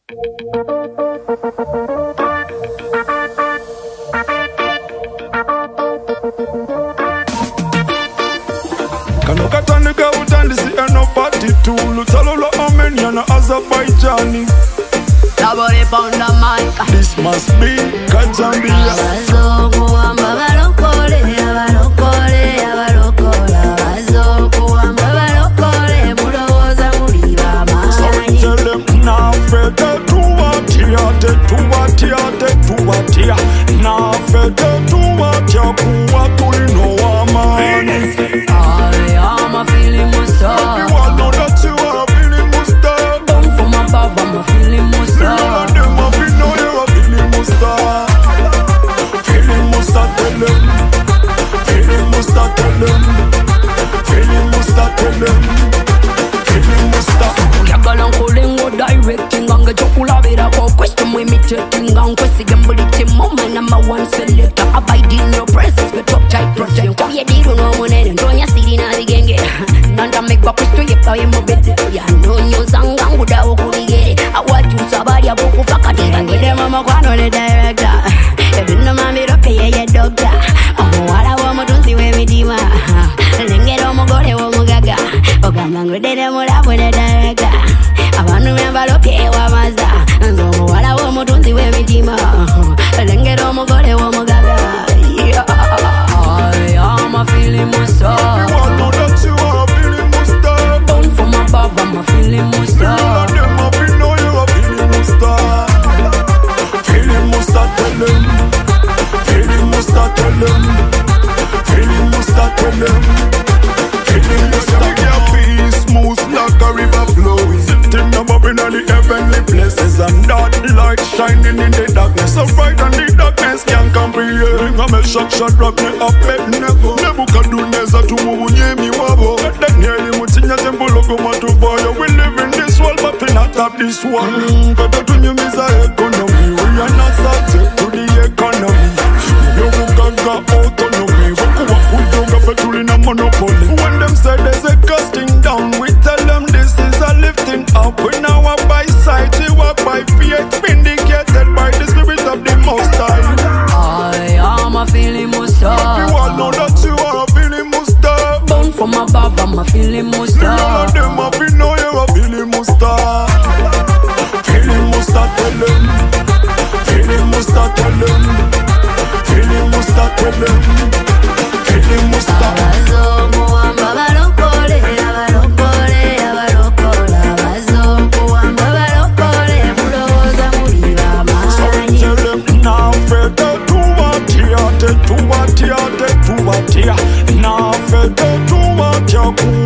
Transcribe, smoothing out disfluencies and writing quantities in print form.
Kanokatanika utandisi eno party tulu Talolo Armenian Azerbaijani Nobody found a mic. This must be Kazambia Abazungu amba balokole, abalokole, abalokola. Abazungu amba balokole, mulowooza muli bamaanyi. So we tell them now fete tuwatia, tetuwatia now fete tuwatia kuwa tulino wamani I am a feeling musta. You all know that you are feeling musta. Down from above, I'm a feeling musta. All of them have been know you are feeling musta. Feeling musta, tell them. Feeling musta, tell them. Feeling musta, tell them. Feeling musta. Yagalan calling or directing Anga chokula vera ko question we imitating Ang kwesi gambuli chimo my number one selector Abide in your presence with top tight project Kwa ya diru no monene Ndonya siri na digenge Nanda megwa kristo yepa ye mobede Ya nonyo zanga nguda ukuligere Awaju sabari ya buku fakati Ngede mama kwano le director Ebino mami roke ye doctor Omuwala wa mutunzi we midima Lengero mugore wa mugaga Ogamba ngudere mulabu ne director Abantu bembaloke wamaza Nzo muwala wa mutunzi we midima Lengero mugore wa mugaga I am a feeling musta. You all know that you are feeling musta. Down from above, I'm a feeling musta. All of them have been know you are feeling musta. Feeling musta, tell them. Feeling musta, tell them. Feeling musta, tell them. Feeling musta. We get peace smooth like a river flowing. Sitting above in all the heavenly places. And that light shining in the darkness. So bright and the darkness can't comprehend. I'm a shot rock me up at never. Nebukaduneza tumuunye mi wabo. Danieli mutinya tembulo kumatuboyo. We live in this world but we not have this one. Kata tunyumiza economy. We are not subject to the economy. Yobugaga autonomy. Wakuwa kujonga fetuli na monopoly. When them say there's a casting down, we tell them this is a lifting up. We now walk by sight, we walk by faith, vindicated by the spirit of the Most High. I am a feeling musta. You all know that you are feeling musta. Down from above, I'm a feeling musta. All of them have been know you are feeling musta. Feeling musta, tell them. Feeling musta, tell them. Feeling musta, tell them. Feeling musta. Abazungu amba balokole, abalokole, abalokola. Abazungu amba balokole, mulowooza muli bamaanyi. Tell them now fete tuwatia, tetuwatia. Now fete tuwatia